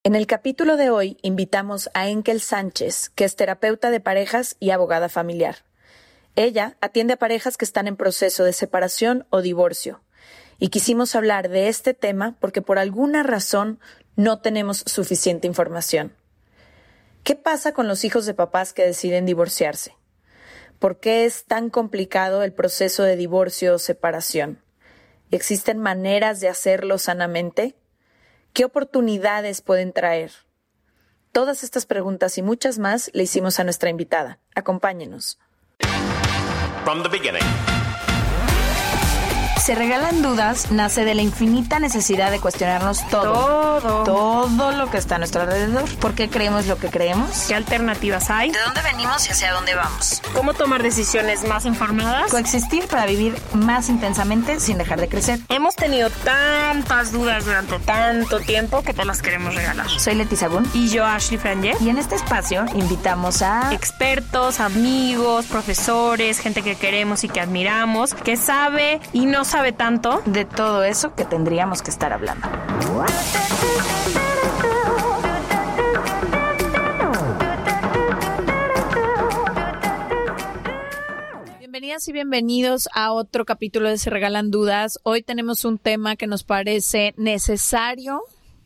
En el capítulo de hoy invitamos a Enkel Sánchez, que es terapeuta de parejas y abogada familiar. Ella atiende a parejas que están en proceso de separación o divorcio. Y quisimos hablar de este tema porque por alguna razón no tenemos suficiente información. ¿Qué pasa con los hijos de papás que deciden divorciarse? ¿Por qué es tan complicado el proceso de divorcio o separación? ¿Existen maneras de hacerlo sanamente? ¿Qué oportunidades pueden traer? Todas estas preguntas y muchas más le hicimos a nuestra invitada. Acompáñenos. From the beginning. Se regalan dudas nace de la infinita necesidad de cuestionarnos todo lo que está a nuestro alrededor. ¿Por qué creemos lo que creemos? ¿Qué alternativas hay? ¿De dónde venimos y hacia dónde vamos? ¿Cómo tomar decisiones más informadas? Coexistir para vivir más intensamente sin dejar de crecer. Hemos tenido tantas dudas durante tanto tiempo que te las queremos regalar. Soy Leti Sagún. Y yo, Ashley Franje. Y en este espacio invitamos a expertos, amigos, profesores, gente que queremos y que admiramos, que sabe y no sabe tanto de todo eso que tendríamos que estar hablando. Bienvenidas y bienvenidos a otro capítulo de Se Regalan Dudas. Hoy tenemos un tema que nos parece necesario.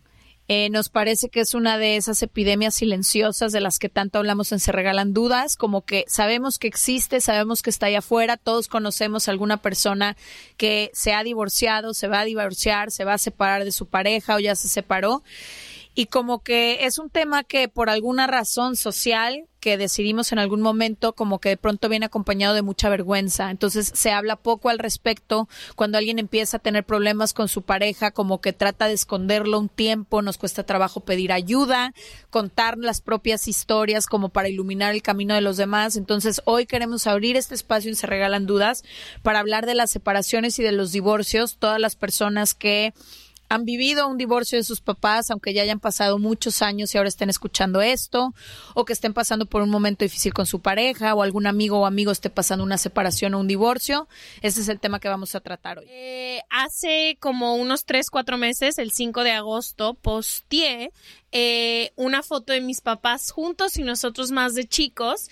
Nos parece que es una de esas epidemias silenciosas de las que tanto hablamos en Se Regalan Dudas, como que sabemos que existe, sabemos que está allá afuera, todos conocemos a alguna persona que se ha divorciado, se va a divorciar, se va a separar de su pareja o ya se separó. Y como que es un tema que por alguna razón social que decidimos en algún momento, como que de pronto viene acompañado de mucha vergüenza. Entonces se habla poco al respecto. Cuando alguien empieza a tener problemas con su pareja, como que trata de esconderlo un tiempo, nos cuesta trabajo pedir ayuda, contar las propias historias como para iluminar el camino de los demás. Entonces hoy queremos abrir este espacio en Se Regalan Dudas para hablar de las separaciones y de los divorcios. Todas las personas que han vivido un divorcio de sus papás, aunque ya hayan pasado muchos años y ahora estén escuchando esto, o que estén pasando por un momento difícil con su pareja, o algún amigo o amigo esté pasando una separación o un divorcio. Ese es el tema que vamos a tratar hoy. Hace como unos 3-4 meses, el 5 de agosto, posteé una foto de mis papás juntos y nosotros más de chicos,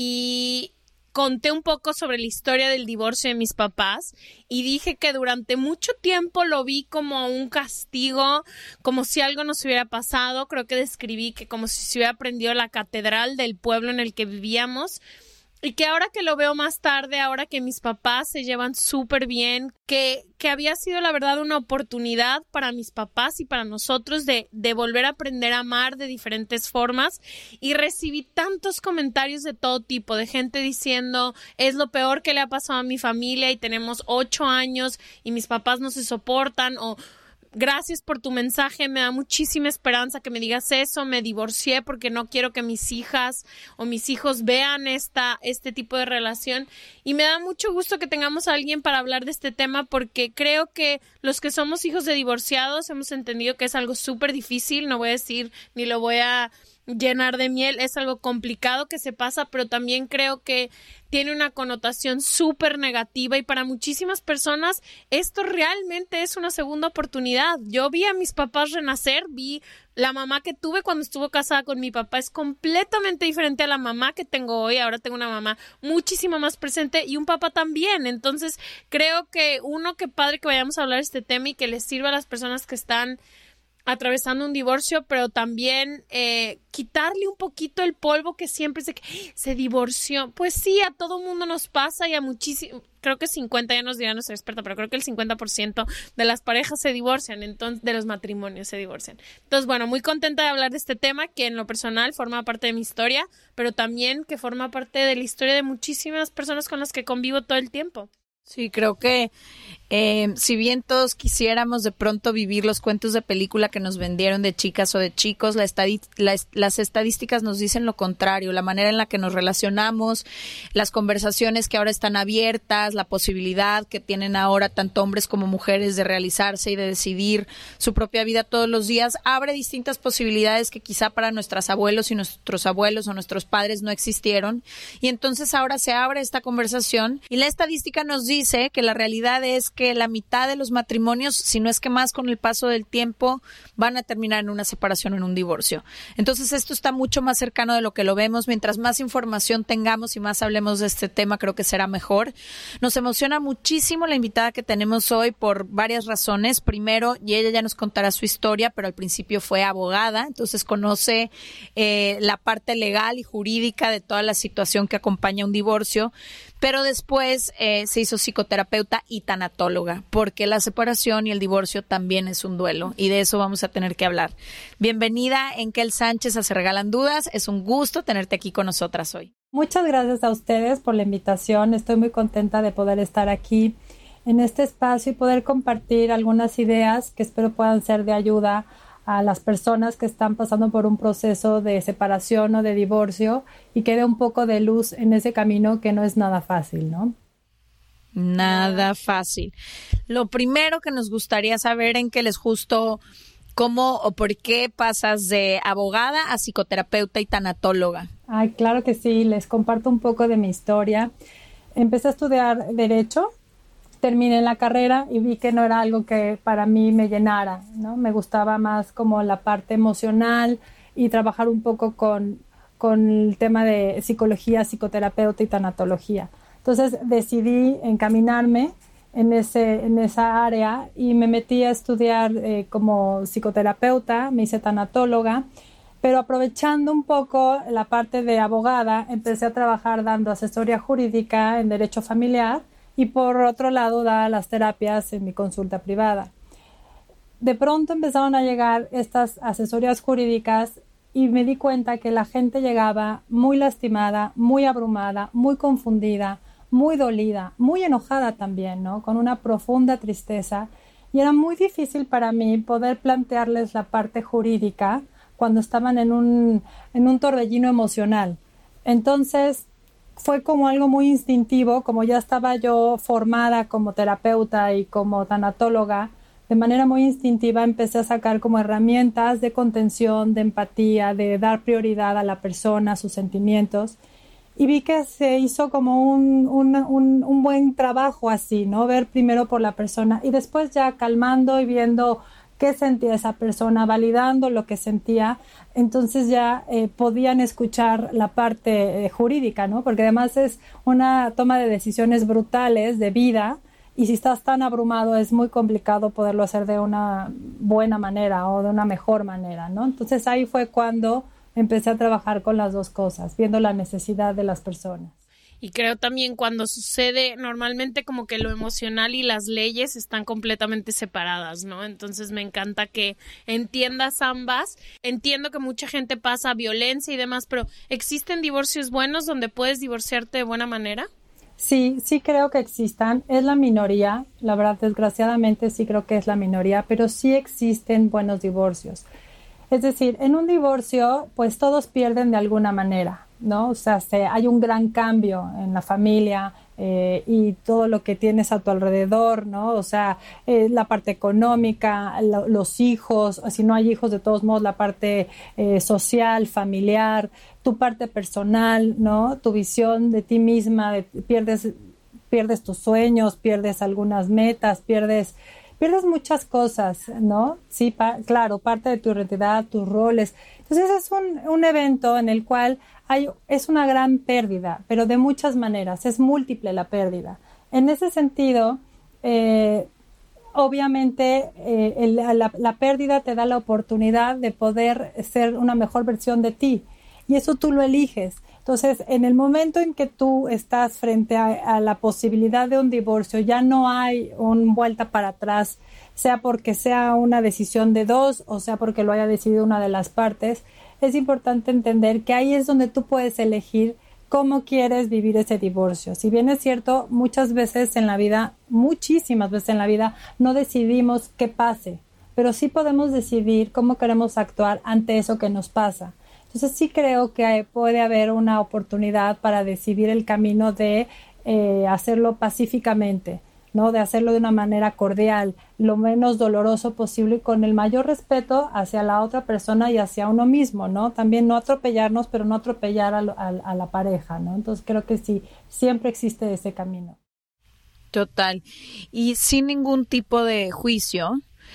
y conté un poco sobre la historia del divorcio de mis papás y dije que durante mucho tiempo lo vi como un castigo, como si algo nos hubiera pasado. Creo que describí que como si se hubiera prendido la catedral del pueblo en el que vivíamos. Y que ahora que lo veo más tarde, ahora que mis papás se llevan súper bien, que había sido la verdad una oportunidad para mis papás y para nosotros de volver a aprender a amar de diferentes formas. Y recibí tantos comentarios de todo tipo, de gente diciendo, es lo peor que le ha pasado a mi familia y tenemos 8 años y mis papás no se soportan, o gracias por tu mensaje, me da muchísima esperanza que me digas eso, me divorcié porque no quiero que mis hijas o mis hijos vean este tipo de relación. Y me da mucho gusto que tengamos a alguien para hablar de este tema, porque creo que los que somos hijos de divorciados hemos entendido que es algo súper difícil. No voy a decir ni lo voy a llenar de miel, es algo complicado que se pasa, pero también creo que tiene una connotación súper negativa, y para muchísimas personas esto realmente es una segunda oportunidad. Yo vi a mis papás renacer, vi la mamá que tuve cuando estuvo casada con mi papá, es completamente diferente a la mamá que tengo hoy. Ahora tengo una mamá muchísimo más presente y un papá también. Entonces creo que qué padre que vayamos a hablar de este tema y que les sirva a las personas que están atravesando un divorcio, pero también quitarle un poquito el polvo que siempre se divorció. Pues sí, a todo mundo nos pasa, y a muchísimo, creo que 50, ya nos dirá nuestra experta, pero creo que el 50% de las parejas se divorcian, entonces de los matrimonios se divorcian. Entonces, bueno, muy contenta de hablar de este tema que en lo personal forma parte de mi historia, pero también que forma parte de la historia de muchísimas personas con las que convivo todo el tiempo. Sí, creo que si bien todos quisiéramos de pronto vivir los cuentos de película que nos vendieron de chicas o de chicos, las estadísticas nos dicen lo contrario. La manera en la que nos relacionamos, las conversaciones que ahora están abiertas, la posibilidad que tienen ahora tanto hombres como mujeres de realizarse y de decidir su propia vida todos los días, abre distintas posibilidades que quizá para nuestros abuelos y nuestros abuelos o nuestros padres no existieron. Y entonces ahora se abre esta conversación y la estadística nos dice que la realidad es que la mitad de los matrimonios, si no es que más con el paso del tiempo, van a terminar en una separación, en un divorcio. Entonces esto está mucho más cercano de lo que lo vemos. Mientras más información tengamos y más hablemos de este tema, creo que será mejor. Nos emociona muchísimo la invitada que tenemos hoy por varias razones. Primero, y ella ya nos contará su historia, pero al principio fue abogada, entonces conoce la parte legal y jurídica de toda la situación que acompaña un divorcio, pero después se hizo psicoterapeuta y tanatóloga, porque la separación y el divorcio también es un duelo, y de eso vamos a tener que hablar. Bienvenida, Enkel Sánchez, a Se Regalan Dudas. Es un gusto tenerte aquí con nosotras hoy. Muchas gracias a ustedes por la invitación. Estoy muy contenta de poder estar aquí en este espacio y poder compartir algunas ideas que espero puedan ser de ayuda a las personas que están pasando por un proceso de separación o de divorcio y que dé un poco de luz en ese camino que no es nada fácil, ¿no? Nada fácil. Lo primero que nos gustaría saber, Enkel, es justo cómo o por qué pasas de abogada a psicoterapeuta y tanatóloga. Ay, claro que sí, les comparto un poco de mi historia. Empecé a estudiar Derecho, terminé la carrera y vi que no era algo que para mí me llenara, ¿no? Me gustaba más como la parte emocional y trabajar un poco con el tema de psicología, psicoterapeuta y tanatología. Entonces decidí encaminarme en esa área y me metí a estudiar como psicoterapeuta, me hice tanatóloga, pero aprovechando un poco la parte de abogada, empecé a trabajar dando asesoría jurídica en derecho familiar y por otro lado daba las terapias en mi consulta privada. De pronto empezaron a llegar estas asesorías jurídicas y me di cuenta que la gente llegaba muy lastimada, muy abrumada, muy confundida, muy dolida, muy enojada también, ¿no? Con una profunda tristeza, y era muy difícil para mí poder plantearles la parte jurídica cuando estaban en un torbellino emocional. Entonces fue como algo muy instintivo, como ya estaba yo formada como terapeuta y como tanatóloga, de manera muy instintiva empecé a sacar como herramientas de contención, de empatía, de dar prioridad a la persona, a sus sentimientos, y vi que se hizo como un buen trabajo así, ¿no? Ver primero por la persona y después ya calmando y viendo qué sentía esa persona, validando lo que sentía, entonces ya podían escuchar la parte jurídica, ¿no? Porque además es una toma de decisiones brutales de vida y si estás tan abrumado es muy complicado poderlo hacer de una buena manera o de una mejor manera, ¿no? Entonces ahí fue cuando empecé a trabajar con las dos cosas, viendo la necesidad de las personas. Y creo también cuando sucede, normalmente como que lo emocional y las leyes están completamente separadas, ¿no? Entonces me encanta que entiendas ambas. Entiendo que mucha gente pasa violencia y demás, pero ¿existen divorcios buenos donde puedes divorciarte de buena manera? Sí, sí creo que existan. Es la minoría, la verdad, desgraciadamente sí creo que es la minoría, pero sí existen buenos divorcios. Es decir, en un divorcio, pues todos pierden de alguna manera, ¿no? O sea, hay un gran cambio en la familia y todo lo que tienes a tu alrededor, ¿no? O sea, la parte económica, los hijos, si no hay hijos, de todos modos, la parte social, familiar, tu parte personal, ¿no? Tu visión de ti misma, pierdes tus sueños, pierdes algunas metas, pierdes muchas cosas, ¿no? Sí, claro, parte de tu identidad, tus roles. Entonces es un evento en el cual es una gran pérdida, pero de muchas maneras, es múltiple la pérdida. En ese sentido, obviamente la pérdida te da la oportunidad de poder ser una mejor versión de ti y eso tú lo eliges. Entonces, en el momento en que tú estás frente a la posibilidad de un divorcio, ya no hay una vuelta para atrás, sea porque sea una decisión de dos o sea porque lo haya decidido una de las partes. Es importante entender que ahí es donde tú puedes elegir cómo quieres vivir ese divorcio. Si bien es cierto, muchas veces en la vida, muchísimas veces en la vida, no decidimos qué pase, pero sí podemos decidir cómo queremos actuar ante eso que nos pasa. Entonces sí creo que puede haber una oportunidad para decidir el camino de hacerlo pacíficamente, ¿no? De hacerlo de una manera cordial, lo menos doloroso posible y con el mayor respeto hacia la otra persona y hacia uno mismo, ¿no? También no atropellarnos, pero no atropellar a la pareja, ¿no? Entonces creo que sí, siempre existe ese camino. Total. Y sin ningún tipo de juicio,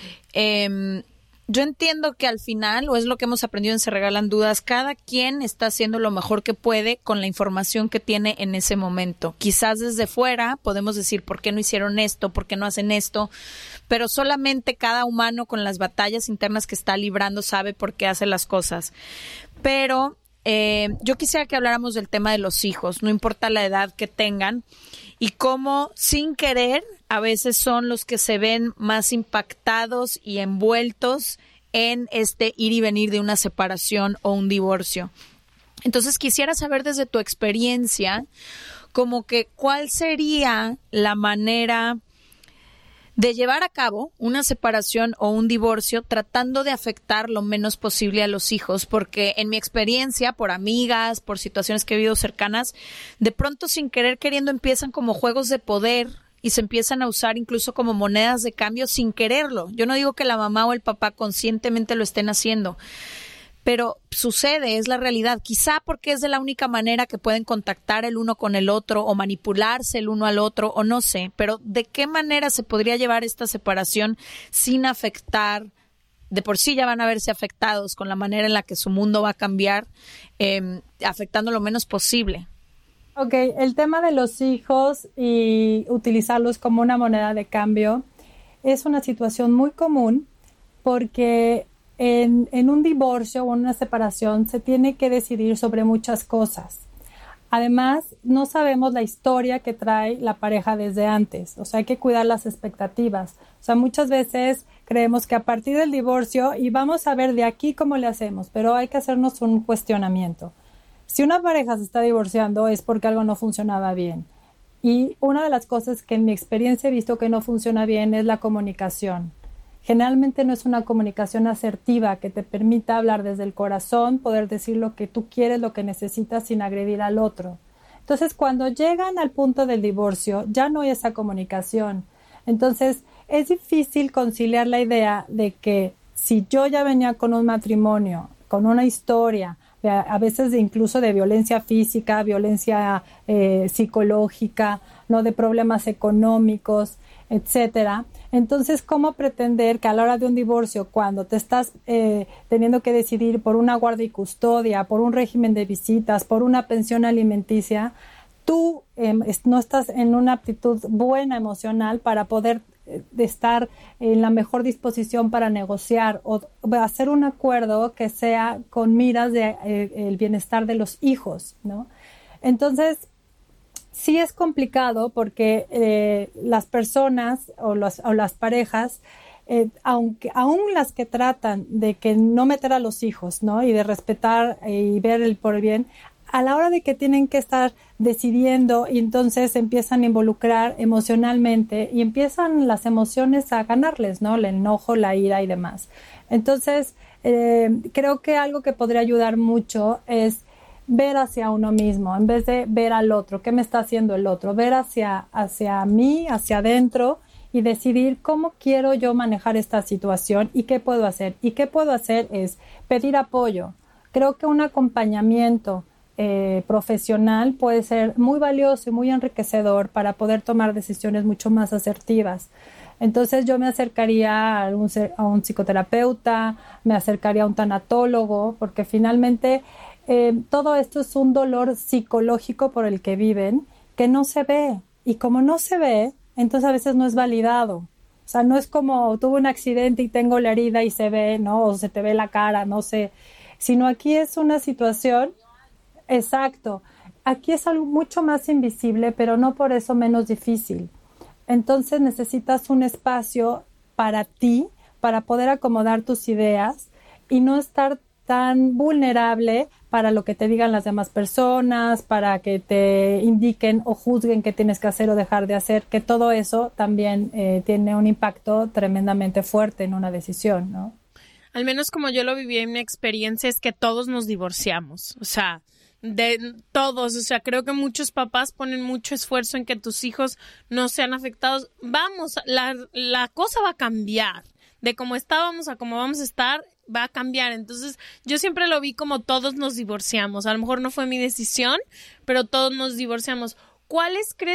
yo entiendo que al final, o es lo que hemos aprendido en Se Regalan Dudas, cada quien está haciendo lo mejor que puede con la información que tiene en ese momento. Quizás desde fuera podemos decir por qué no hicieron esto, por qué no hacen esto, pero solamente cada humano con las batallas internas que está librando sabe por qué hace las cosas. Pero yo quisiera que habláramos del tema de los hijos, no importa la edad que tengan, y cómo sin querer a veces son los que se ven más impactados y envueltos en este ir y venir de una separación o un divorcio. Entonces quisiera saber desde tu experiencia, como que cuál sería la manera de llevar a cabo una separación o un divorcio tratando de afectar lo menos posible a los hijos, porque en mi experiencia, por amigas, por situaciones que he vivido cercanas, de pronto sin querer queriendo empiezan como juegos de poder y se empiezan a usar incluso como monedas de cambio sin quererlo. Yo no digo que la mamá o el papá conscientemente lo estén haciendo, pero sucede, es la realidad. Quizá porque es de la única manera que pueden contactar el uno con el otro o manipularse el uno al otro, o no sé, pero ¿de qué manera se podría llevar esta separación sin afectar? De por sí ya van a verse afectados con la manera en la que su mundo va a cambiar, afectando lo menos posible. Ok, el tema de los hijos y utilizarlos como una moneda de cambio es una situación muy común porque en un divorcio o una separación se tiene que decidir sobre muchas cosas. Además, no sabemos la historia que trae la pareja desde antes, o sea, hay que cuidar las expectativas. O sea, muchas veces creemos que a partir del divorcio y vamos a ver de aquí cómo le hacemos, pero hay que hacernos un cuestionamiento. Si una pareja se está divorciando es porque algo no funcionaba bien. Y una de las cosas que en mi experiencia he visto que no funciona bien es la comunicación. Generalmente no es una comunicación asertiva que te permita hablar desde el corazón, poder decir lo que tú quieres, lo que necesitas sin agredir al otro. Entonces, cuando llegan al punto del divorcio, ya no hay esa comunicación. Entonces, es difícil conciliar la idea de que si yo ya venía con un matrimonio, con una historia, a veces incluso de violencia física, violencia psicológica, no de problemas económicos, etcétera. Entonces, ¿cómo pretender que a la hora de un divorcio, cuando te estás teniendo que decidir por una guardia y custodia, por un régimen de visitas, por una pensión alimenticia, tú no estás en una aptitud buena emocional para poder estar en la mejor disposición para negociar o hacer un acuerdo que sea con miras de el bienestar de los hijos, ¿no? Entonces, sí es complicado porque las personas o las parejas, aún las que tratan de que no meter a los hijos, ¿no? Y de respetar y ver el por el bien, a la hora de que tienen que estar decidiendo y entonces empiezan a involucrar emocionalmente y empiezan las emociones a ganarles, ¿no? El enojo, la ira y demás. Entonces, creo que algo que podría ayudar mucho es ver hacia uno mismo, en vez de ver al otro, qué me está haciendo el otro, ver hacia mí, hacia adentro y decidir cómo quiero yo manejar esta situación y qué puedo hacer. Y qué puedo hacer es pedir apoyo. Creo que un acompañamiento profesional puede ser muy valioso y muy enriquecedor para poder tomar decisiones mucho más asertivas. Entonces yo me acercaría a un psicoterapeuta, me acercaría a un tanatólogo, porque finalmente todo esto es un dolor psicológico por el que viven, que no se ve. Y como no se ve, entonces a veces no es validado. O sea, no es como tuve un accidente y tengo la herida y se ve, ¿no? O se te ve la cara, no sé. Sino aquí es una situación. Exacto. Aquí es algo mucho más invisible, pero no por eso menos difícil. Entonces necesitas un espacio para ti, para poder acomodar tus ideas y no estar tan vulnerable para lo que te digan las demás personas, para que te indiquen o juzguen qué tienes que hacer o dejar de hacer, que todo eso también tiene un impacto tremendamente fuerte en una decisión, ¿no? Al menos como yo lo viví en mi experiencia es que todos nos divorciamos, o sea, de todos, o sea, creo que muchos papás ponen mucho esfuerzo en que tus hijos no sean afectados. Vamos, la cosa va a cambiar, de cómo estábamos a cómo vamos a estar, va a cambiar. Entonces, yo siempre lo vi como todos nos divorciamos. A lo mejor no fue mi decisión, pero todos nos divorciamos. ¿Cuáles crees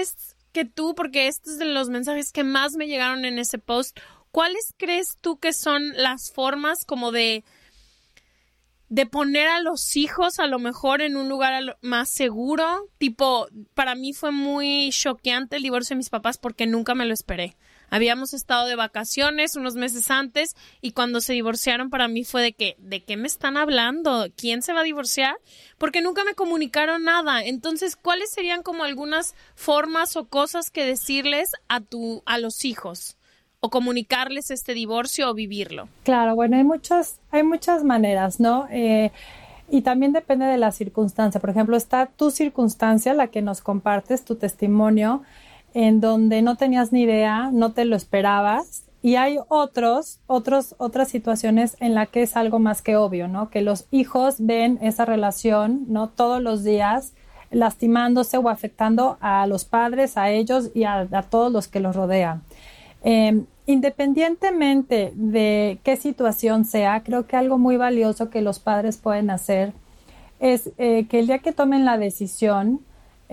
que tú, porque este es de los mensajes que más me llegaron en ese post, ¿cuáles crees tú que son las formas como de poner a los hijos a lo mejor en un lugar más seguro? Tipo, para mí fue muy choqueante el divorcio de mis papás porque nunca me lo esperé. Habíamos estado de vacaciones unos meses antes y cuando se divorciaron para mí fue ¿de qué me están hablando? ¿Quién se va a divorciar? Porque nunca me comunicaron nada. Entonces, ¿cuáles serían como algunas formas o cosas que decirles a los hijos? O comunicarles este divorcio o vivirlo. Claro, bueno, hay muchas maneras, ¿no? Y también depende de la circunstancia. Por ejemplo, está tu circunstancia, la que nos compartes, tu testimonio, en donde no tenías ni idea, no te lo esperabas. Y hay otras situaciones en las que es algo más que obvio, ¿no? Que los hijos ven esa relación, ¿no? Todos los días lastimándose o afectando a los padres, a ellos y a todos los que los rodean. Independientemente de qué situación sea, creo que algo muy valioso que los padres pueden hacer es que el día que tomen la decisión,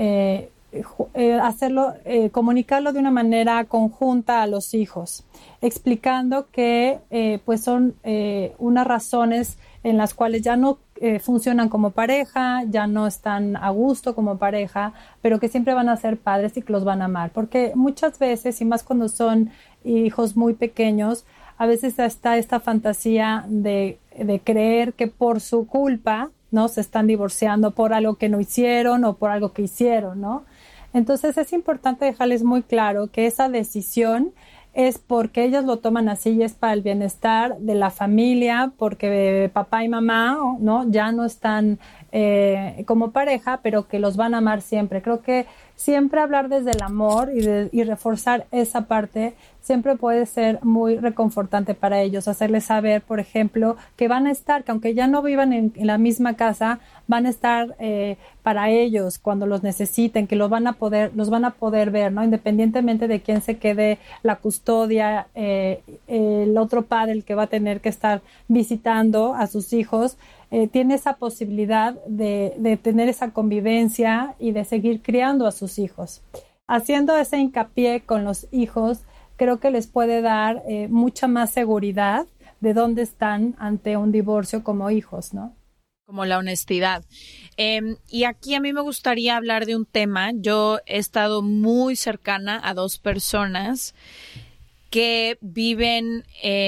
comunicarlo de una manera conjunta a los hijos, explicando que pues son unas razones en las cuales ya no funcionan como pareja, ya no están a gusto como pareja, pero que siempre van a ser padres y que los van a amar. Porque muchas veces, y más cuando son hijos muy pequeños, a veces está esta fantasía de creer que por su culpa, ¿no? Se están divorciando por algo que no hicieron o por algo que hicieron, ¿no? Entonces es importante dejarles muy claro que esa decisión es porque ellos lo toman así y es para el bienestar de la familia, porque papá y mamá, ¿no? Ya no están como pareja, pero que los van a amar siempre. Creo que siempre hablar desde el amor y reforzar esa parte siempre puede ser muy reconfortante para ellos. Hacerles saber, por ejemplo, que van a estar, que aunque ya no vivan en la misma casa, van a estar para ellos cuando los necesiten, que los van a poder ver, ¿no? Independientemente de quién se quede la custodia, el otro padre, el que va a tener que estar visitando a sus hijos, tiene esa posibilidad de tener esa convivencia y de seguir criando a sus hijos. Haciendo ese hincapié con los hijos, creo que les puede dar mucha más seguridad de dónde están ante un divorcio como hijos, ¿no? Como la honestidad. Y aquí a mí me gustaría hablar de un tema. Yo he estado muy cercana a dos personas que viven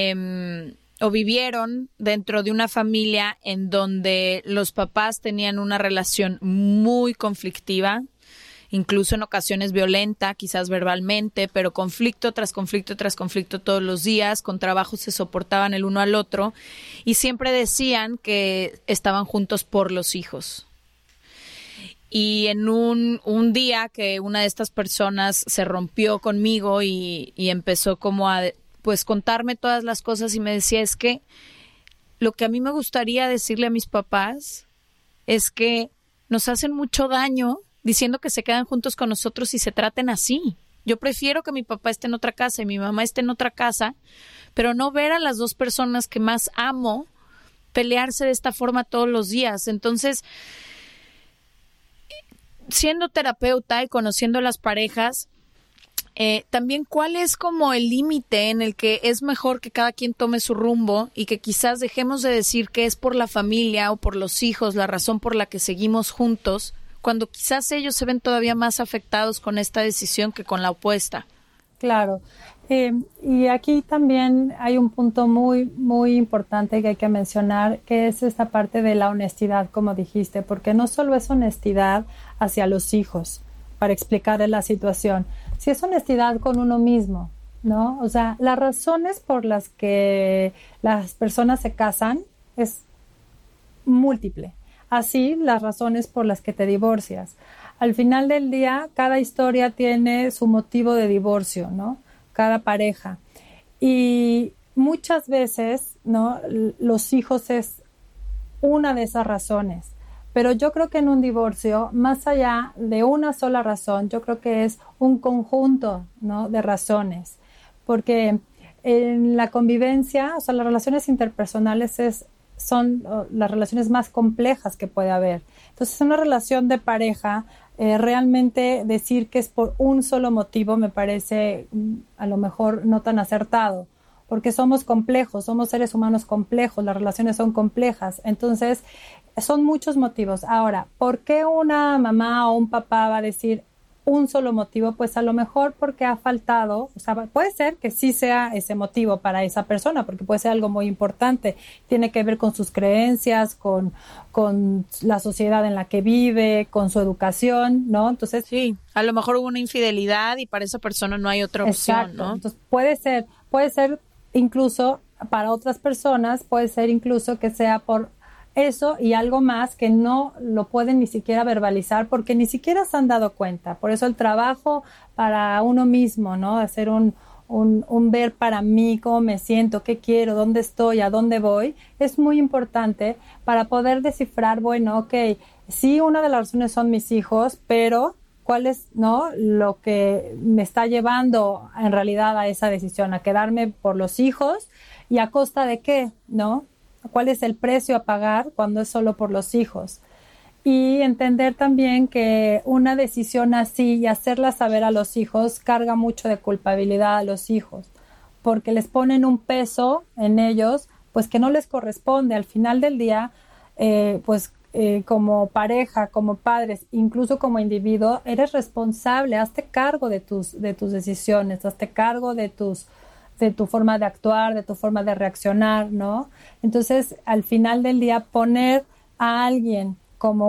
o vivieron dentro de una familia en donde los papás tenían una relación muy conflictiva, incluso en ocasiones violenta, quizás verbalmente, pero conflicto tras conflicto tras conflicto todos los días, con trabajo se soportaban el uno al otro y siempre decían que estaban juntos por los hijos. Y en un día que una de estas personas se rompió conmigo y empezó como a pues contarme todas las cosas y me decía, es que lo que a mí me gustaría decirle a mis papás es que nos hacen mucho daño diciendo que se quedan juntos con nosotros y se traten así. Yo prefiero que mi papá esté en otra casa y mi mamá esté en otra casa, pero no ver a las dos personas que más amo pelearse de esta forma todos los días. Entonces, siendo terapeuta y conociendo a las parejas, también cuál es como el límite en el que es mejor que cada quien tome su rumbo y que quizás dejemos de decir que es por la familia o por los hijos la razón por la que seguimos juntos, cuando quizás ellos se ven todavía más afectados con esta decisión que con la opuesta. Claro. Y aquí también hay un punto muy, muy importante que hay que mencionar, que es esta parte de la honestidad, como dijiste, porque no solo es honestidad hacia los hijos para explicarles la situación, si es honestidad con uno mismo, ¿no? O sea, las razones por las que las personas se casan es múltiple. Así, las razones por las que te divorcias. Al final del día, cada historia tiene su motivo de divorcio, ¿no? Cada pareja. Y muchas veces, ¿no? Los hijos es una de esas razones. Pero yo creo que en un divorcio, más allá de una sola razón, yo creo que es un conjunto, ¿no? De razones. Porque en la convivencia, o sea, las relaciones interpersonales son las relaciones más complejas que puede haber. Entonces, una relación de pareja, realmente decir que es por un solo motivo me parece a lo mejor no tan acertado, porque somos complejos, somos seres humanos complejos, las relaciones son complejas. Entonces, son muchos motivos. Ahora, ¿por qué una mamá o un papá va a decir un solo motivo? Pues a lo mejor porque ha faltado, o sea, puede ser que sí sea ese motivo para esa persona, porque puede ser algo muy importante, tiene que ver con sus creencias, con la sociedad en la que vive, con su educación, ¿no? Entonces, sí, a lo mejor hubo una infidelidad y para esa persona no hay otra opción, exacto, ¿no? Entonces puede ser incluso para otras personas, puede ser incluso que sea por eso y algo más que no lo pueden ni siquiera verbalizar porque ni siquiera se han dado cuenta. Por eso el trabajo para uno mismo, ¿no? Hacer un ver para mí, cómo me siento, qué quiero, dónde estoy, a dónde voy, es muy importante para poder descifrar, bueno, ok, sí, una de las razones son mis hijos, pero ¿cuál es, no, lo que me está llevando en realidad a esa decisión, a quedarme por los hijos y a costa de qué, ¿no? ¿Cuál es el precio a pagar cuando es solo por los hijos? Y entender también que una decisión así y hacerla saber a los hijos carga mucho de culpabilidad a los hijos, porque les ponen un peso en ellos, pues que no les corresponde. Al final del día, como pareja, como padres, incluso como individuo, eres responsable, hazte cargo de tus decisiones, hazte cargo de tu forma de actuar, de tu forma de reaccionar, ¿no? Entonces, al final del día, poner a alguien como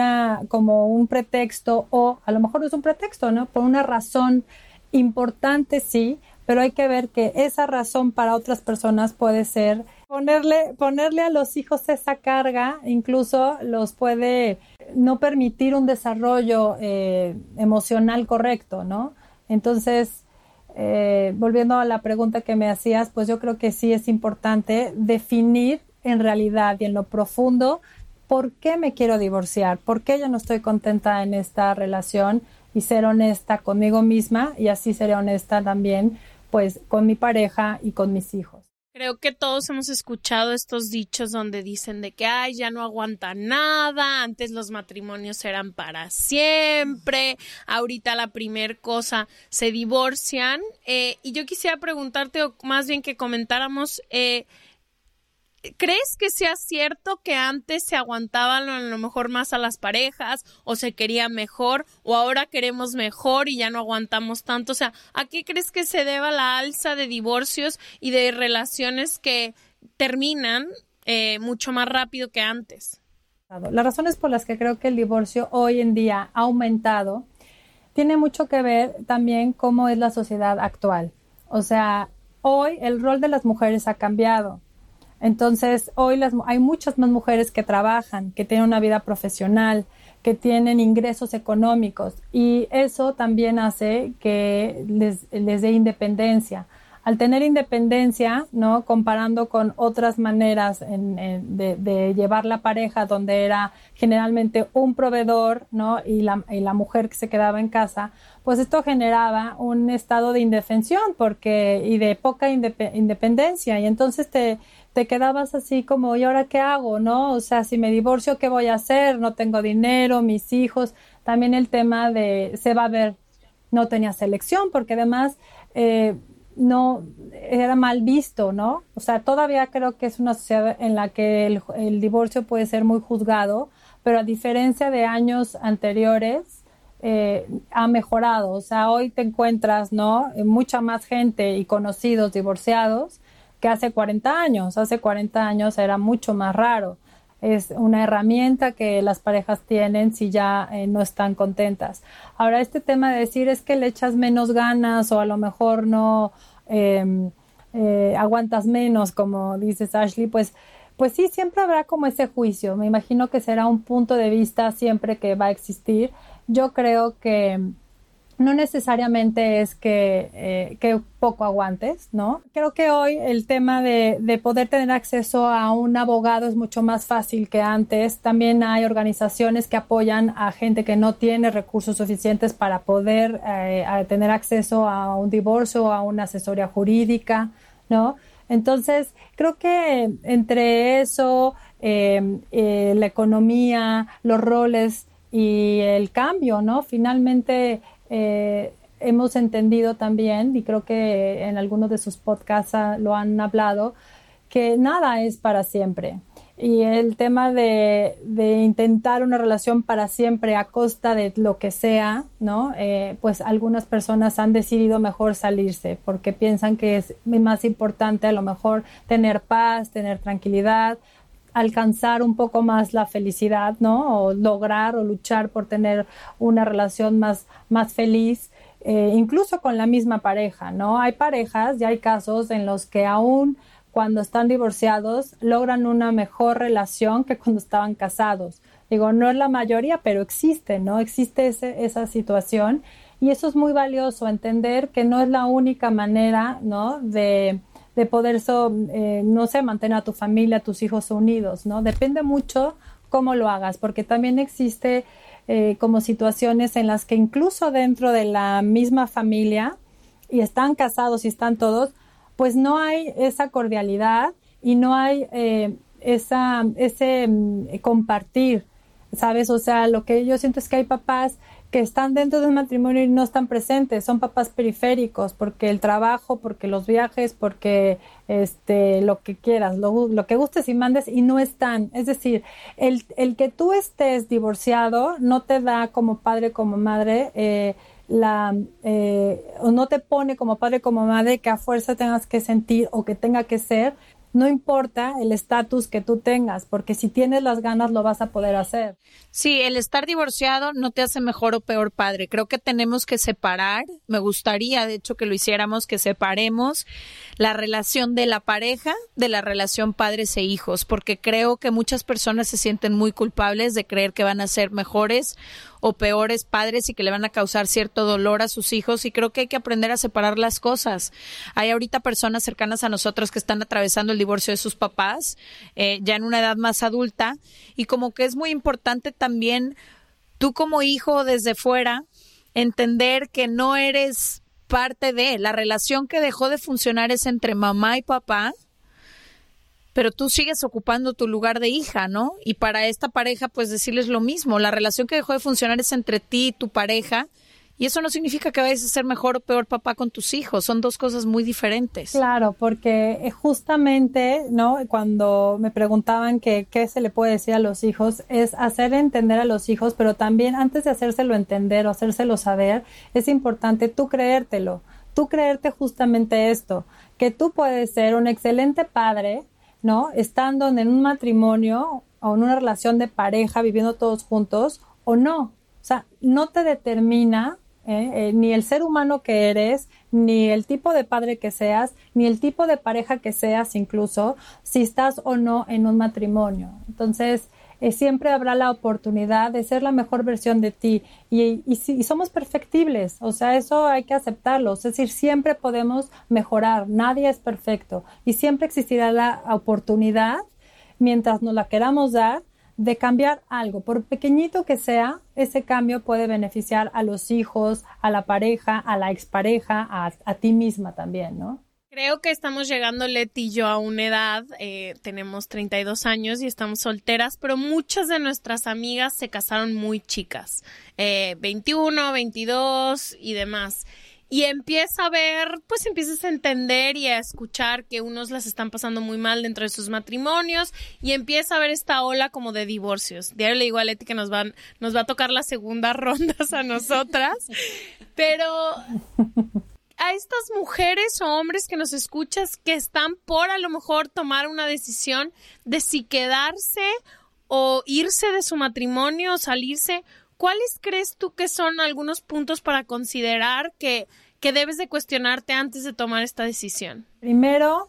un pretexto, o a lo mejor no es un pretexto, ¿no? Por una razón importante, sí, pero hay que ver que esa razón para otras personas puede ser ponerle a los hijos esa carga, incluso los puede no permitir un desarrollo emocional correcto, ¿no? Entonces, volviendo a la pregunta que me hacías, pues yo creo que sí es importante definir en realidad y en lo profundo por qué me quiero divorciar, por qué yo no estoy contenta en esta relación y ser honesta conmigo misma y así seré honesta también pues con mi pareja y con mis hijos. Creo que todos hemos escuchado estos dichos donde dicen de que ay, ya no aguanta nada, antes los matrimonios eran para siempre, ahorita la primer cosa se divorcian, y yo quisiera preguntarte, o más bien que comentáramos, ¿crees que sea cierto que antes se aguantaban a lo mejor más a las parejas o se quería mejor o ahora queremos mejor y ya no aguantamos tanto? O sea, ¿a qué crees que se deba la alza de divorcios y de relaciones que terminan mucho más rápido que antes? Las razones por las que creo que el divorcio hoy en día ha aumentado tiene mucho que ver también cómo es la sociedad actual. O sea, hoy el rol de las mujeres ha cambiado. Entonces, hoy hay muchas más mujeres que trabajan, que tienen una vida profesional, que tienen ingresos económicos y eso también hace que les dé independencia. Al tener independencia, ¿no? Comparando con otras maneras de llevar la pareja, donde era generalmente un proveedor, ¿no? y la mujer que se quedaba en casa, pues esto generaba un estado de indefensión y de poca independencia y entonces te quedabas así como, ¿y ahora qué hago, no? O sea, si me divorcio, ¿qué voy a hacer? No tengo dinero, mis hijos. También el tema se va a ver, no tenías elección, porque además no era mal visto, ¿no? O sea, todavía creo que es una sociedad en la que el divorcio puede ser muy juzgado, pero a diferencia de años anteriores, ha mejorado. O sea, hoy te encuentras, ¿no? Mucha más gente y conocidos divorciados que hace 40 años. Hace 40 años era mucho más raro. Es una herramienta que las parejas tienen si ya no están contentas. Ahora, este tema de decir es que le echas menos ganas o a lo mejor no aguantas menos, como dices, Ashley, pues sí, siempre habrá como ese juicio. Me imagino que será un punto de vista siempre que va a existir. Yo creo que no necesariamente es que poco aguantes, ¿no? Creo que hoy el tema de poder tener acceso a un abogado es mucho más fácil que antes. También hay organizaciones que apoyan a gente que no tiene recursos suficientes para poder tener acceso a un divorcio o a una asesoría jurídica, ¿no? Entonces, creo que entre eso, la economía, los roles y el cambio, ¿no? Finalmente hemos entendido también, y creo que en algunos de sus podcasts lo han hablado, que nada es para siempre. Y el tema de intentar una relación para siempre a costa de lo que sea, ¿no? Pues algunas personas han decidido mejor salirse porque piensan que es más importante a lo mejor tener paz, tener tranquilidad, alcanzar un poco más la felicidad, ¿no? O lograr o luchar por tener una relación más feliz, incluso con la misma pareja, ¿no? Hay parejas y hay casos en los que aún cuando están divorciados, logran una mejor relación que cuando estaban casados. Digo, no es la mayoría, pero existe, ¿no? Existe esa situación y eso es muy valioso, entender que no es la única manera, ¿no? De poder, no sé, mantener a tu familia, a tus hijos unidos, ¿no? Depende mucho cómo lo hagas, porque también existe como situaciones en las que incluso dentro de la misma familia y están casados y están todos, pues no hay esa cordialidad y no hay ese compartir, ¿sabes? O sea, lo que yo siento es que hay papás que están dentro de un matrimonio y no están presentes, son papás periféricos, porque el trabajo, porque los viajes, porque lo que quieras, lo que gustes y mandes, y no están. Es decir, el que tú estés divorciado no te da como padre, como madre, o no te pone como padre, como madre que a fuerza tengas que sentir o que tenga que ser. No importa el estatus que tú tengas, porque si tienes las ganas lo vas a poder hacer. Sí, el estar divorciado no te hace mejor o peor padre. Creo que tenemos que separar, me gustaría de hecho que lo hiciéramos, que separemos la relación de la pareja de la relación padres e hijos, porque creo que muchas personas se sienten muy culpables de creer que van a ser mejores o peores padres y que le van a causar cierto dolor a sus hijos, y creo que hay que aprender a separar las cosas. Hay ahorita personas cercanas a nosotros que están atravesando el divorcio de sus papás, ya en una edad más adulta, y como que es muy importante también tú como hijo desde fuera entender que no eres parte de la relación que dejó de funcionar es entre mamá y papá, pero tú sigues ocupando tu lugar de hija, ¿no? Y para esta pareja, pues decirles lo mismo, la relación que dejó de funcionar es entre ti y tu pareja, y eso no significa que vayas a ser mejor o peor papá con tus hijos, son dos cosas muy diferentes. Claro, porque justamente, ¿no? Cuando me preguntaban qué se le puede decir a los hijos, es hacer entender a los hijos, pero también antes de hacérselo entender o hacérselo saber, es importante tú creerte justamente esto, que tú puedes ser un excelente padre, ¿no? Estando en un matrimonio o en una relación de pareja, viviendo todos juntos, o no. O sea, no te determina ni el ser humano que eres, ni el tipo de padre que seas, ni el tipo de pareja que seas, incluso si estás o no en un matrimonio. Entonces, siempre habrá la oportunidad de ser la mejor versión de ti y somos perfectibles, o sea, eso hay que aceptarlo, es decir, siempre podemos mejorar, nadie es perfecto y siempre existirá la oportunidad, mientras nos la queramos dar, de cambiar algo, por pequeñito que sea, ese cambio puede beneficiar a los hijos, a la pareja, a la expareja, a ti misma también, ¿no? Creo que estamos llegando, Leti y yo, a una edad, tenemos 32 años y estamos solteras, pero muchas de nuestras amigas se casaron muy chicas, 21, 22 y demás. Y empiezas a entender y a escuchar que unos las están pasando muy mal dentro de sus matrimonios y empieza a ver esta ola como de divorcios. Diario le digo a Leti que nos va a tocar las segundas rondas a nosotras, pero a estas mujeres o hombres que nos escuchas que están por a lo mejor tomar una decisión de si quedarse o irse de su matrimonio o salirse, ¿cuáles crees tú que son algunos puntos para considerar que debes de cuestionarte antes de tomar esta decisión? Primero,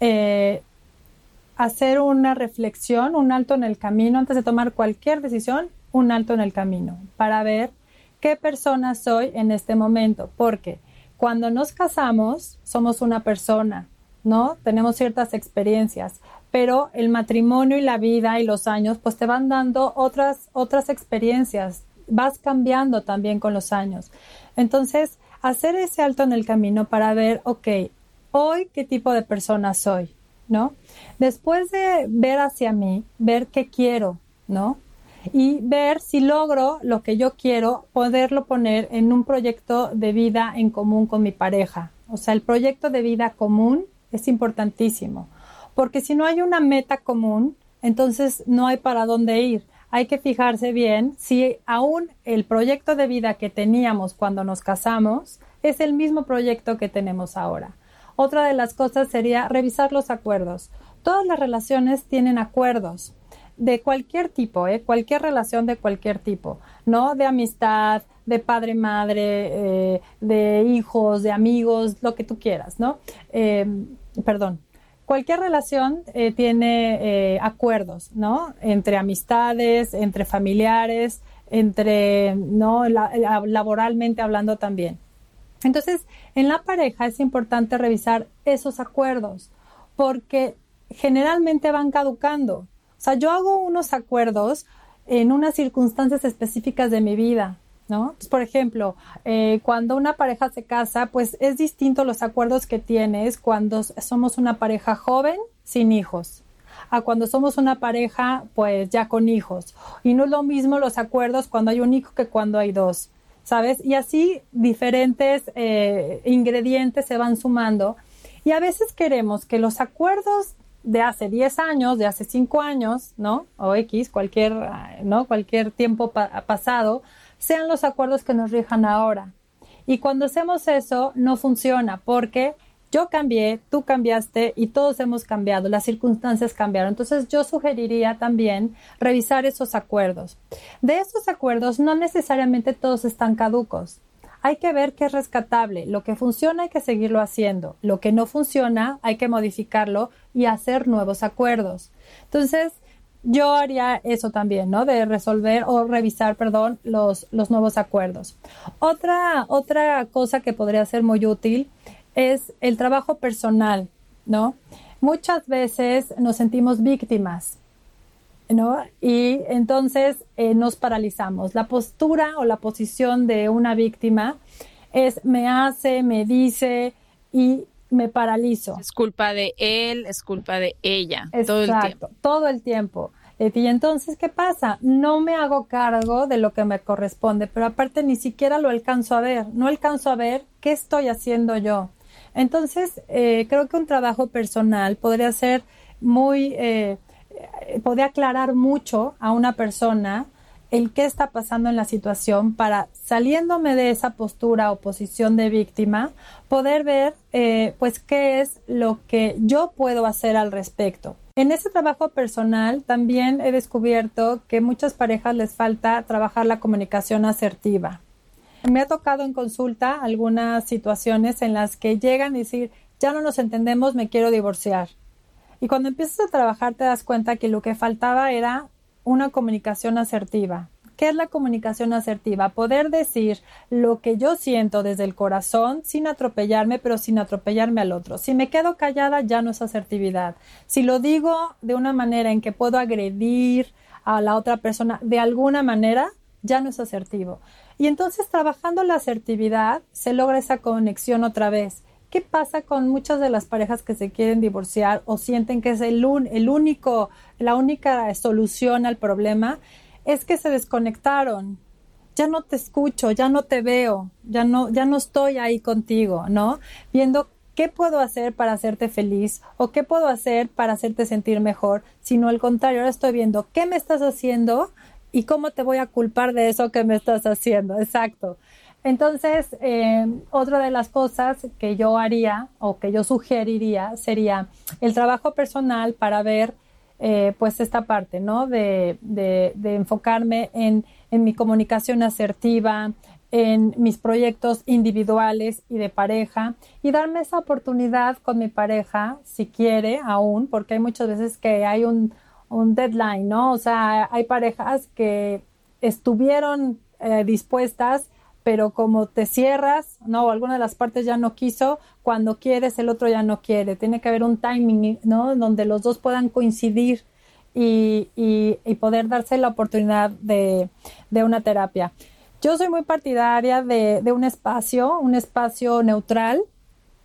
hacer una reflexión, un alto en el camino, antes de tomar cualquier decisión, un alto en el camino, para ver qué persona soy en este momento, porque cuando nos casamos somos una persona, ¿no? Tenemos ciertas experiencias, pero el matrimonio y la vida y los años pues te van dando otras experiencias, vas cambiando también con los años. Entonces, hacer ese alto en el camino para ver, ok, hoy qué tipo de persona soy, ¿no? Después de ver hacia mí, ver qué quiero, ¿no? Y ver si logro lo que yo quiero, poderlo poner en un proyecto de vida en común con mi pareja. O sea, el proyecto de vida común es importantísimo, porque si no hay una meta común, entonces no hay para dónde ir. Hay que fijarse bien si aún el proyecto de vida que teníamos cuando nos casamos es el mismo proyecto que tenemos ahora. Otra de las cosas sería revisar los acuerdos. Todas las relaciones tienen acuerdos de cualquier tipo, cualquier relación de cualquier tipo, ¿no? De amistad, de padre-madre, de hijos, de amigos, lo que tú quieras, ¿no? Cualquier relación tiene acuerdos, ¿no? Entre amistades, entre familiares, entre, ¿no? Laboralmente hablando también. Entonces, en la pareja es importante revisar esos acuerdos porque generalmente van caducando. O sea, yo hago unos acuerdos en unas circunstancias específicas de mi vida, ¿no? Entonces, por ejemplo, cuando una pareja se casa, pues es distinto los acuerdos que tienes cuando somos una pareja joven sin hijos, a cuando somos una pareja pues ya con hijos. Y no es lo mismo los acuerdos cuando hay un hijo que cuando hay dos, ¿sabes? Y así diferentes ingredientes se van sumando. Y a veces queremos que los acuerdos de hace 10 años, de hace 5 años, ¿no? O X, cualquier tiempo pasado, sean los acuerdos que nos rijan ahora. Y cuando hacemos eso, no funciona porque yo cambié, tú cambiaste y todos hemos cambiado, las circunstancias cambiaron. Entonces yo sugeriría también revisar esos acuerdos. De esos acuerdos no necesariamente todos están caducos. Hay que ver qué es rescatable. Lo que funciona hay que seguirlo haciendo. Lo que no funciona hay que modificarlo y hacer nuevos acuerdos. Entonces, yo haría eso también, ¿no? De resolver o revisar, los nuevos acuerdos. Otra cosa que podría ser muy útil es el trabajo personal, ¿no? Muchas veces nos sentimos víctimas, ¿no? Y entonces nos paralizamos. La postura o la posición de una víctima es me hace, me dice y me paralizo. Es culpa de él, es culpa de ella. Exacto, todo el tiempo. Y entonces, ¿qué pasa? No me hago cargo de lo que me corresponde, pero aparte ni siquiera lo alcanzo a ver. No alcanzo a ver qué estoy haciendo yo. Entonces, creo que un trabajo personal podría ser podría aclarar mucho a una persona el qué está pasando en la situación para, saliéndome de esa postura o posición de víctima, poder ver pues qué es lo que yo puedo hacer al respecto. En ese trabajo personal también he descubierto que muchas parejas les falta trabajar la comunicación asertiva. Me ha tocado en consulta algunas situaciones en las que llegan y decir, ya no nos entendemos, me quiero divorciar. Y cuando empiezas a trabajar te das cuenta que lo que faltaba era una comunicación asertiva. ¿Qué es la comunicación asertiva? Poder decir lo que yo siento desde el corazón sin atropellarme, pero sin atropellarme al otro. Si me quedo callada, ya no es asertividad. Si lo digo de una manera en que puedo agredir a la otra persona de alguna manera, ya no es asertivo. Y entonces, trabajando la asertividad, se logra esa conexión otra vez. ¿Qué pasa con muchas de las parejas que se quieren divorciar o sienten que es la única solución al problema? Es que se desconectaron. Ya no te escucho, ya no te veo, ya no estoy ahí contigo, ¿no? Viendo qué puedo hacer para hacerte feliz o qué puedo hacer para hacerte sentir mejor, sino al contrario, ahora estoy viendo qué me estás haciendo y cómo te voy a culpar de eso que me estás haciendo. Exacto. Entonces, otra de las cosas que yo haría o que yo sugeriría sería el trabajo personal para ver pues esta parte, ¿no? De enfocarme en mi comunicación asertiva, en mis proyectos individuales y de pareja y darme esa oportunidad con mi pareja, si quiere aún, porque hay muchas veces que hay un deadline, ¿no? O sea, hay parejas que estuvieron dispuestas, pero como te cierras, ¿no? O alguna de las partes ya no quiso, cuando quieres el otro ya no quiere. Tiene que haber un timing, ¿no? Donde los dos puedan coincidir y poder darse la oportunidad de una terapia. Yo soy muy partidaria de un espacio neutral,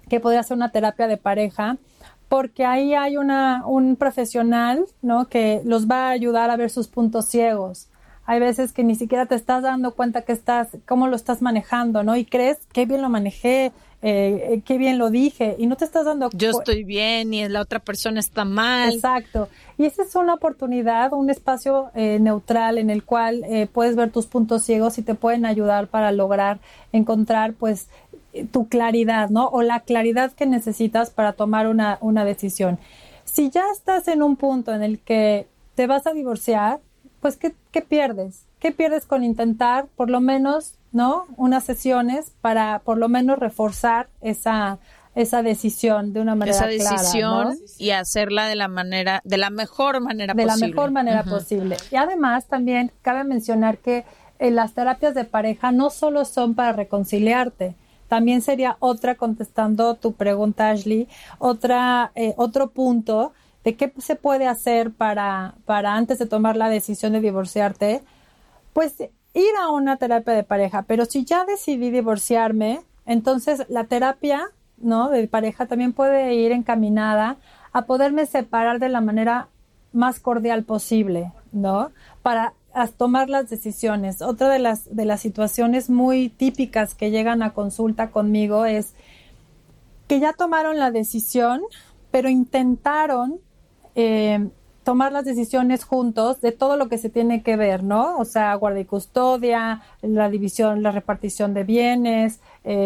que podría ser una terapia de pareja, porque ahí hay un profesional, ¿no?, que los va a ayudar a ver sus puntos ciegos. Hay veces que ni siquiera te estás dando cuenta cómo lo estás manejando, ¿no? Y crees, qué bien lo manejé, qué bien lo dije, y no te estás dando yo estoy bien y la otra persona está mal. Exacto. Y esa es una oportunidad, un espacio neutral en el cual puedes ver tus puntos ciegos y te pueden ayudar para lograr encontrar, pues, tu claridad, ¿no? O la claridad que necesitas para tomar una decisión. Si ya estás en un punto en el que te vas a divorciar, pues, ¿qué pierdes? ¿Qué pierdes con intentar, por lo menos, ¿no?, unas sesiones para, por lo menos, reforzar esa decisión de una manera clara, esa decisión, ¿no? Y hacerla de la mejor manera de posible. la mejor manera posible. Y además también cabe mencionar que las terapias de pareja no solo son para reconciliarte, también sería contestando tu pregunta, Ashley, otro punto de qué se puede hacer para antes de tomar la decisión de divorciarte, pues ir a una terapia de pareja. Pero si ya decidí divorciarme, entonces la terapia, ¿no?, de pareja también puede ir encaminada a poderme separar de la manera más cordial posible, ¿no?, para tomar las decisiones. Otra de las situaciones muy típicas que llegan a consulta conmigo es que ya tomaron la decisión, pero intentaron tomar las decisiones juntos de todo lo que se tiene que ver, ¿no? O sea, guarda y custodia, la división, la repartición de bienes,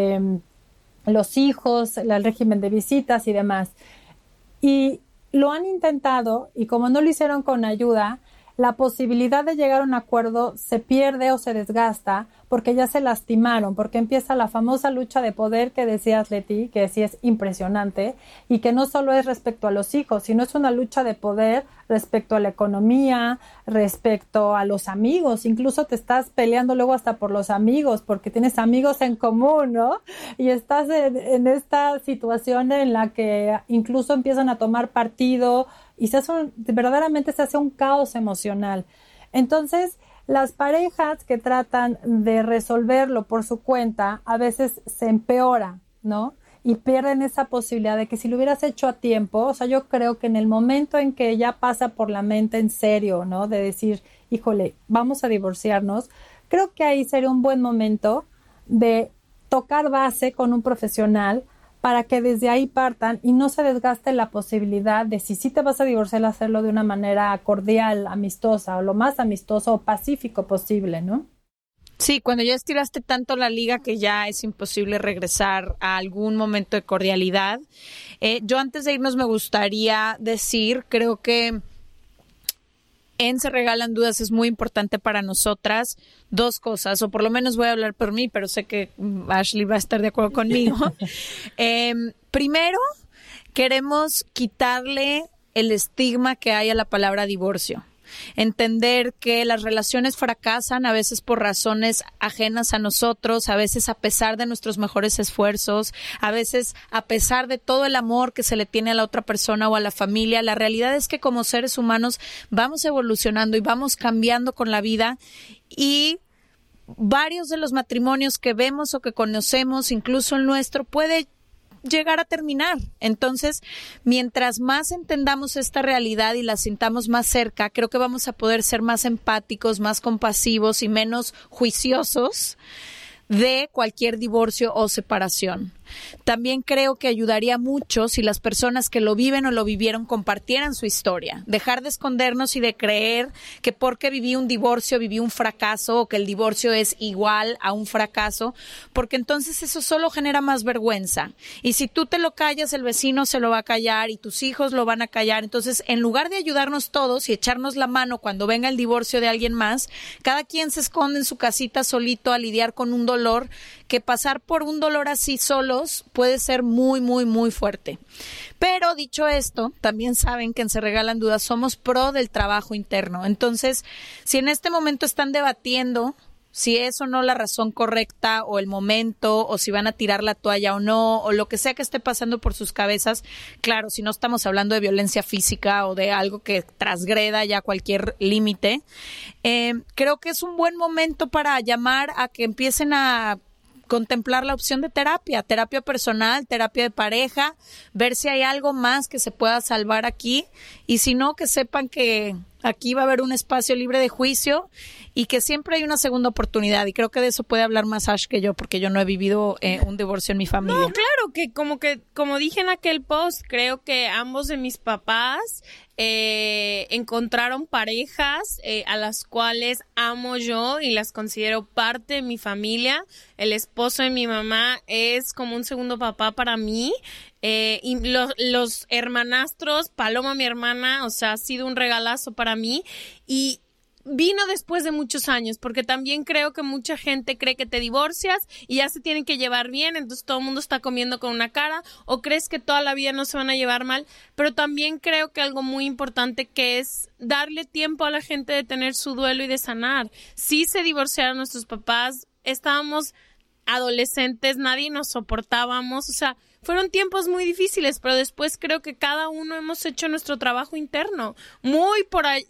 los hijos, el régimen de visitas y demás. Y lo han intentado, y como no lo hicieron con ayuda, la posibilidad de llegar a un acuerdo se pierde o se desgasta porque ya se lastimaron, porque empieza la famosa lucha de poder que decías, Leti, que sí es impresionante, y que no solo es respecto a los hijos, sino es una lucha de poder respecto a la economía, respecto a los amigos. Incluso te estás peleando luego hasta por los amigos, porque tienes amigos en común, ¿no? Y estás en esta situación en la que incluso empiezan a tomar partido y verdaderamente se hace un caos emocional. Entonces, las parejas que tratan de resolverlo por su cuenta a veces se empeora, ¿no? Y pierden esa posibilidad de que si lo hubieras hecho a tiempo, o sea, yo creo que en el momento en que ya pasa por la mente en serio, ¿no?, de decir, híjole, vamos a divorciarnos, creo que ahí sería un buen momento de tocar base con un profesional para que desde ahí partan y no se desgaste la posibilidad de, si sí te vas a divorciar, hacerlo de una manera cordial, amistosa, o lo más amistoso o pacífico posible, ¿no? Sí, cuando ya estiraste tanto la liga que ya es imposible regresar a algún momento de cordialidad. Yo antes de irnos me gustaría decir, creo que en Se Regalan Dudas es muy importante para nosotras dos cosas, o por lo menos voy a hablar por mí, pero sé que Ashley va a estar de acuerdo conmigo. Primero, queremos quitarle el estigma que hay a la palabra divorcio. Entender que las relaciones fracasan a veces por razones ajenas a nosotros, a veces a pesar de nuestros mejores esfuerzos, a veces a pesar de todo el amor que se le tiene a la otra persona o a la familia. La realidad es que como seres humanos vamos evolucionando y vamos cambiando con la vida, y varios de los matrimonios que vemos o que conocemos, incluso el nuestro, puede llegar a terminar. Entonces, mientras más entendamos esta realidad y la sintamos más cerca, creo que vamos a poder ser más empáticos, más compasivos y menos juiciosos de cualquier divorcio o separación. También creo que ayudaría mucho si las personas que lo viven o lo vivieron compartieran su historia. Dejar de escondernos y de creer que porque viví un divorcio, viví un fracaso, o que el divorcio es igual a un fracaso, porque entonces eso solo genera más vergüenza. Y si tú te lo callas, el vecino se lo va a callar y tus hijos lo van a callar. Entonces, en lugar de ayudarnos todos y echarnos la mano cuando venga el divorcio de alguien más, cada quien se esconde en su casita solito a lidiar con un dolor, que pasar por un dolor así solos puede ser muy, muy, muy fuerte. Pero dicho esto, también saben que en Se Regalan Dudas somos pro del trabajo interno. Entonces, si en este momento están debatiendo si es o no la razón correcta o el momento, o si van a tirar la toalla o no, o lo que sea que esté pasando por sus cabezas, claro, si no estamos hablando de violencia física o de algo que transgreda ya cualquier límite, creo que es un buen momento para llamar a que empiecen a contemplar la opción de terapia personal, terapia de pareja, ver si hay algo más que se pueda salvar aquí, y si no, que sepan que aquí va a haber un espacio libre de juicio y que siempre hay una segunda oportunidad, y creo que de eso puede hablar más Ash que yo, porque yo no he vivido un divorcio en mi familia. No, claro, como dije en aquel post, creo que ambos de mis papás encontraron parejas a las cuales amo yo y las considero parte de mi familia. El esposo de mi mamá es como un segundo papá para mí. Y los hermanastros, Paloma, mi hermana, o sea, ha sido un regalazo para mí, y vino después de muchos años, porque también creo que mucha gente cree que te divorcias y ya se tienen que llevar bien, entonces todo el mundo está comiendo con una cara, o crees que toda la vida no se van a llevar mal, pero también creo que algo muy importante que es darle tiempo a la gente de tener su duelo y de sanar. Sí se divorciaron nuestros papás, estábamos adolescentes, nadie nos soportábamos, o sea, fueron tiempos muy difíciles, pero después creo que cada uno hemos hecho nuestro trabajo interno, muy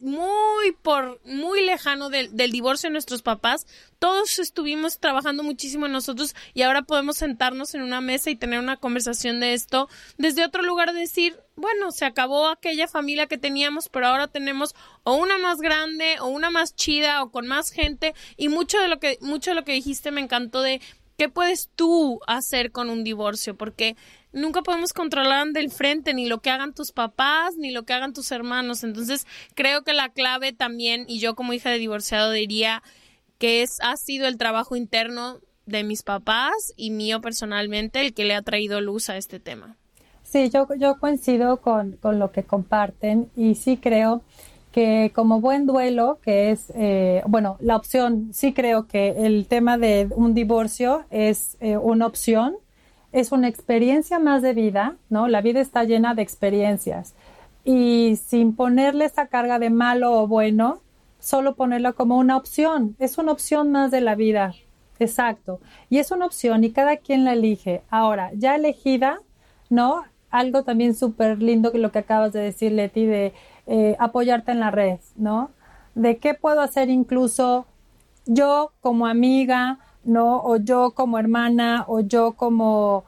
lejano del divorcio de nuestros papás. Todos estuvimos trabajando muchísimo en nosotros, y ahora podemos sentarnos en una mesa y tener una conversación de esto desde otro lugar, de decir, bueno, se acabó aquella familia que teníamos, pero ahora tenemos o una más grande, o una más chida, o con más gente. Y mucho de lo que dijiste me encantó, de ¿qué puedes tú hacer con un divorcio? Porque nunca podemos controlar del frente ni lo que hagan tus papás, ni lo que hagan tus hermanos. Entonces, creo que la clave también, y yo como hija de divorciado diría que ha sido el trabajo interno de mis papás y mío personalmente el que le ha traído luz a este tema. Sí, yo coincido con lo que comparten, y sí creo que como buen duelo, que es, la opción, sí creo que el tema de un divorcio es una opción, es una experiencia más de vida, ¿no? La vida está llena de experiencias, y sin ponerle esa carga de malo o bueno, solo ponerla como una opción, es una opción más de la vida, exacto, y es una opción y cada quien la elige. Ahora, ya elegida, ¿no? Algo también súper lindo que lo que acabas de decir, Leti, de apoyarte en la red, ¿no? De qué puedo hacer incluso yo como amiga, ¿no? O yo como hermana, o yo como,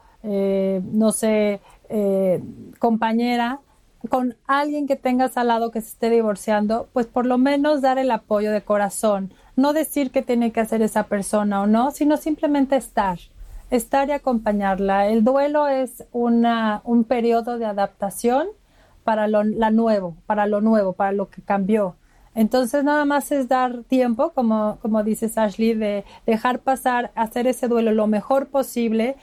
compañera, con alguien que tengas al lado que se esté divorciando, pues por lo menos dar el apoyo de corazón. No decir qué tiene que hacer esa persona o no, sino simplemente estar y acompañarla. El duelo es un periodo de adaptación para lo nuevo, para lo que cambió. Entonces nada más es dar tiempo, como dices Ashley, de dejar pasar, hacer ese duelo lo mejor posible,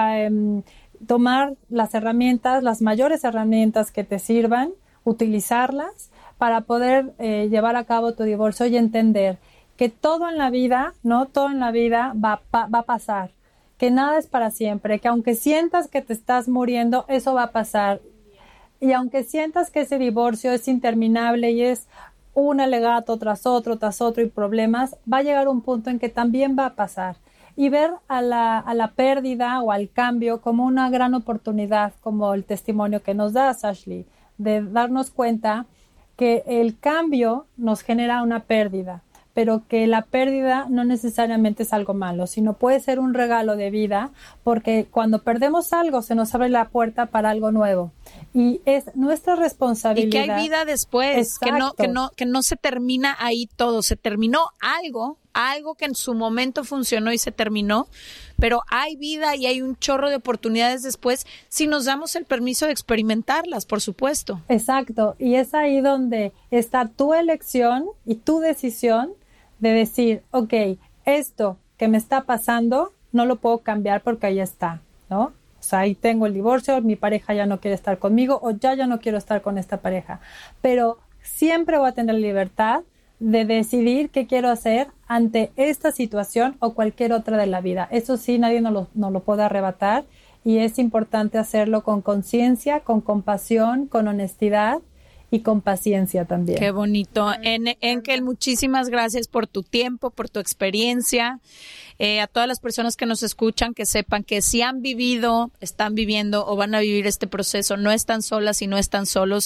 tomar las herramientas, las mayores herramientas que te sirvan, utilizarlas para poder llevar a cabo tu divorcio, y entender que todo en la vida, ¿no? Todo en la vida va a pasar, que nada es para siempre, que aunque sientas que te estás muriendo, eso va a pasar. Y aunque sientas que ese divorcio es interminable y es un alegato tras otro y problemas, va a llegar un punto en que también va a pasar. Y ver a la pérdida o al cambio como una gran oportunidad, como el testimonio que nos das, Ashley, de darnos cuenta que el cambio nos genera una pérdida, pero que la pérdida no necesariamente es algo malo, sino puede ser un regalo de vida, porque cuando perdemos algo se nos abre la puerta para algo nuevo, y es nuestra responsabilidad. Y que hay vida después, Exacto. que no se termina ahí todo, se terminó algo que en su momento funcionó y se terminó, pero hay vida y hay un chorro de oportunidades después si nos damos el permiso de experimentarlas, por supuesto. Exacto, y es ahí donde está tu elección y tu decisión de decir, ok, esto que me está pasando no lo puedo cambiar porque ahí está, ¿no? O sea, ahí tengo el divorcio, mi pareja ya no quiere estar conmigo, o ya no quiero estar con esta pareja, pero siempre voy a tener libertad de decidir qué quiero hacer ante esta situación o cualquier otra de la vida. Eso sí, nadie nos lo puede arrebatar, y es importante hacerlo con conciencia, con compasión, con honestidad y con paciencia también. Qué bonito. Enkel, muchísimas gracias por tu tiempo, por tu experiencia. A todas las personas que nos escuchan, que sepan que si han vivido, están viviendo o van a vivir este proceso, no están solas y no están solos.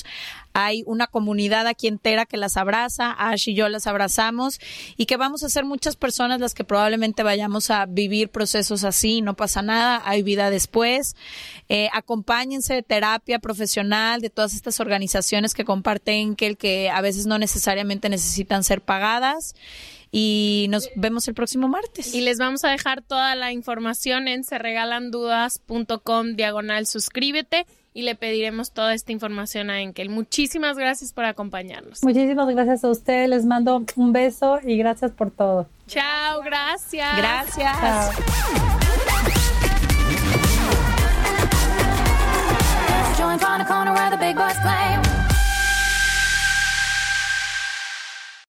hay una comunidad aquí entera que las abraza, Ash y yo las abrazamos, y que vamos a ser muchas personas las que probablemente vayamos a vivir procesos así, no pasa nada, hay vida después. Acompáñense de terapia profesional, de todas estas organizaciones que comparten que a veces no necesariamente necesitan ser pagadas. Y nos vemos el próximo martes. Y les vamos a dejar toda la información en seregalandudas.com/suscríbete y le pediremos toda esta información a Enkel. Muchísimas gracias por acompañarnos. Muchísimas gracias a ustedes, les mando un beso y gracias por todo. Chao, gracias. Gracias. Chao.